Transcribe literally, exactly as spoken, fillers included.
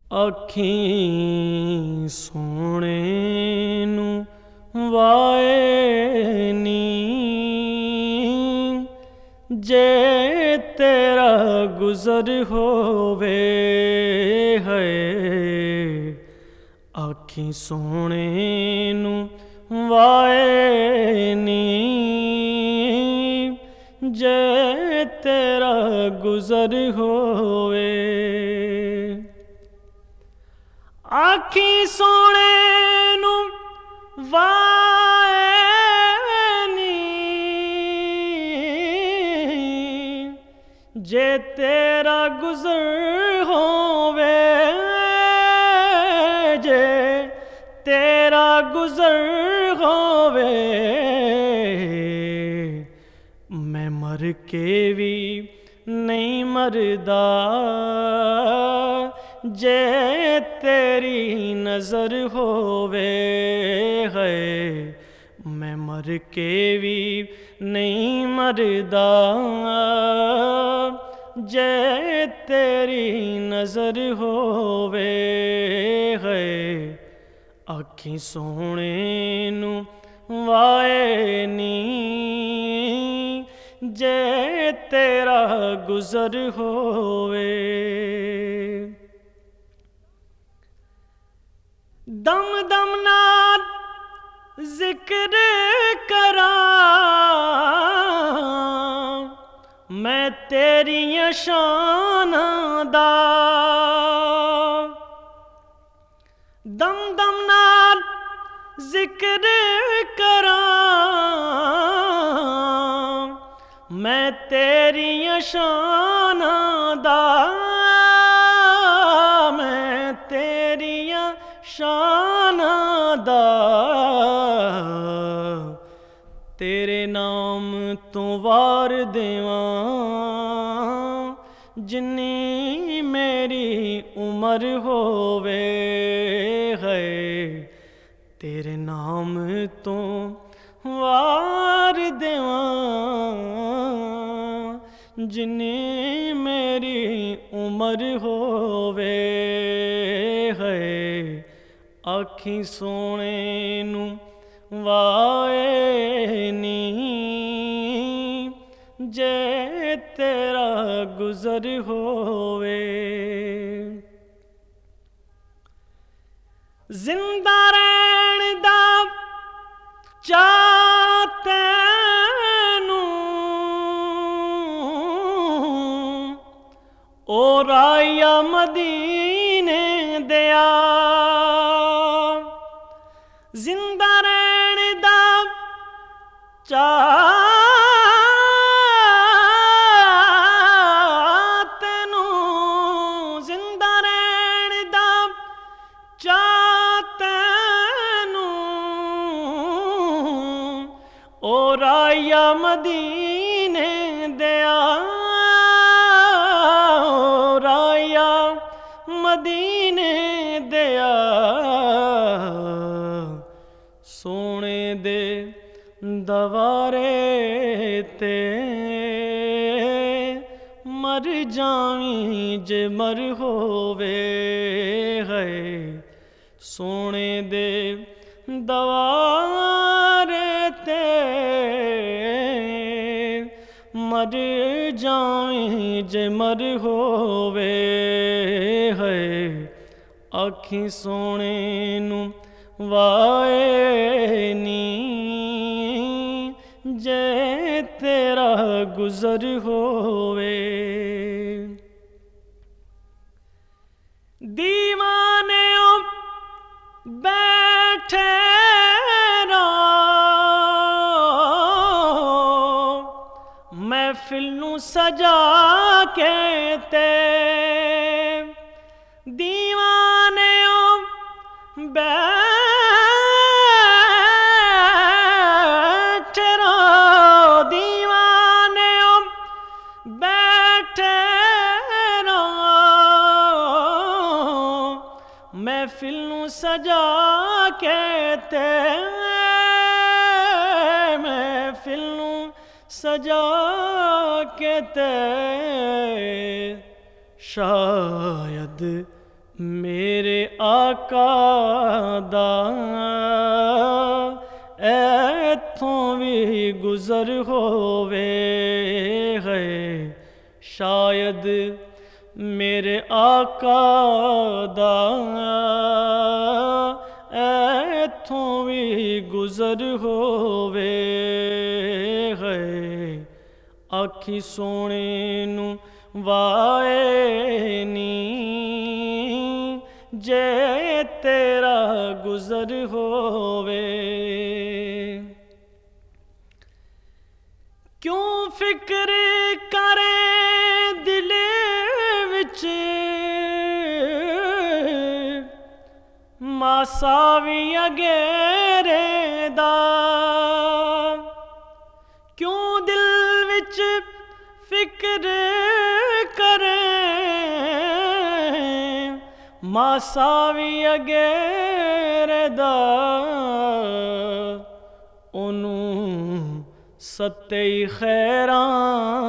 ਅੱਖੀਂ ਸੋਹਣੇ ਨੂੰ ਵਾਏ ਨੀ, ਜੇ ਤੇਰਾ ਗੁਜ਼ਰ ਹੋਵੇ ਹੈ। ਅੱਖੀਂ ਸੋਹਣੇ ਨੂੰ ਵਾਏ ਨੀ, ਜੇ ਤੇਰਾ ਗੁਜ਼ਰ ਹੋਵੇ। ਅੱਖੀਂ ਸੋਹਣੇ ਨੂੰ ਵਾਏ ਨੀ, ਜੇ ਤੇਰਾ ਗੁਜ਼ਰ ਹੋਵੇ, ਜੇ ਤੇਰਾ ਗੁਜ਼ਰ ਹੋਵੇ। ਮੈਂ ਮਰ ਕੇ ਵੀ ਨਹੀਂ ਮਰਦਾ, ਜੇ ਤੇਰੀ ਨਜ਼ਰ ਹੋਵੇ ਹੈ। ਮੈਂ ਮਰ ਕੇ ਵੀ ਨਹੀਂ ਮਰਦਾ, ਜੇ ਤੇਰੀ ਨਜ਼ਰ ਹੋਵੇ ਹੈ। ਅੱਖੀਂ ਸੋਹਣੇ ਨੂੰ ਵਾਏ ਨੀ, ਜੇ ਤੇਰਾ ਗੁਜ਼ਰ ਹੋਵੇ। ਦਮ ਦਮ ਨਾਲ ਜ਼ਿਕਰ ਕਰਾਂ ਮੈਂ ਤੇਰੀਆਂ ਸ਼ਾਨਾਂ ਦਾ, ਦਮ ਦਮ ਨਾਲ ਜ਼ਿਕਰ ਕਰਾਂ ਮੈਂ ਤੇਰੀਆਂ ਸ਼ਾਨਾਂ ਦਾ, ਮੈਂ ਤੇਰੀਆਂ ਸ਼ਾਨਾਂ ਦਾ। ਤੇਰੇ ਨਾਮ ਤੋਂ ਵਾਰ ਦੇਵਾਂ ਜਿੰਨੀ ਮੇਰੀ ਉਮਰ ਹੋਵੇ ਹੈ। ਤੇਰੇ ਨਾਮ ਤੋਂ ਵਾਰ ਦੇਵਾਂ ਜਿੰਨੀ ਮੇਰੀ ਉਮਰ ਹੋਵੇ ਹੈ। ਅੱਖੀਂ ਸੋਹਣੇ ਨੂੰ ਵਾਏ ਨੀ, ਜੇ ਤੇਰਾ ਗੁਜ਼ਰ ਹੋਵੇ। ਜ਼ਿੰਦਾ ਰਹਿਣ ਦਾ ਚਾਅ ਤੈਨੂੰ ਓ ਰਾਇਆ ਮਦੀਨੇ ਦਿਆ, ਜ਼ਿੰਦਾ ਰਹਿਣ ਦਾ ਚਾਅ ਤੈਨੂੰ, ਜ਼ਿੰਦਾ ਰਹਿਣ ਦਾ ਚਾਅ ਤੈਨੂੰ ਓ ਰਾਇਆ ਮਦੀਨੇ ਦਿਆ, ਓ ਰਾਇਆ ਮਦੀਨੇ ਦਿਆ। ਸੋਹਣੇ ਦੇ ਦਵਾਰੇ ਤੇ ਮਰ ਜਾਵੀਂ ਜੇ ਮਰ ਹੋਵੇ ਹੈ। ਸੋਹਣੇ ਦੇ ਦਵਾਰੇ ਤੇ ਮਰ ਜਾਵੀਂ ਜੇ ਮਰ ਹੋਵੇ ਹੈ। ਅੱਖੀਂ ਸੋਹਣੇ ਨੂੰ ਵਾਏ ਨੀ, ਜੇ ਤੇਰਾ ਗੁਜ਼ਰ ਹੋਵੇ। ਦੀਵਾਨਿਓ ਬੈਠੇ ਰਹੋ ਮਹਿਫਿਲ ਨੂੰ ਸਜਾ ਕੇ ਤੇ, ਦੀਵਾਨਿਓ ਬੈਠੇ ਰਹੋ, ਦੀਵਾਨਿਓ ਬੈਠੇ ਰਹੋ ਮਹਿਫਿਲ ਨੂੰ ਸਜਾ ਕੇ ਤੇ, ਮਹਿਫਿਲ ਨੂੰ ਸਜਾ ਕੇ ਤੇ। ਸ਼ਾਇਦ मेरे आका दा ऐथों भी गुजर होवे है। शायद मेरे आका दा ऐथों भी गुजर होवे है। आखी सोने नू वाए नी जे तेरा गुजर होवे। क्यों फिक्र करे दिले विच मासा भी अगेरे दा। क्यों दिल विच फिक्र करे मासा भी अगेरे दा। ओनू सत्ते खैरां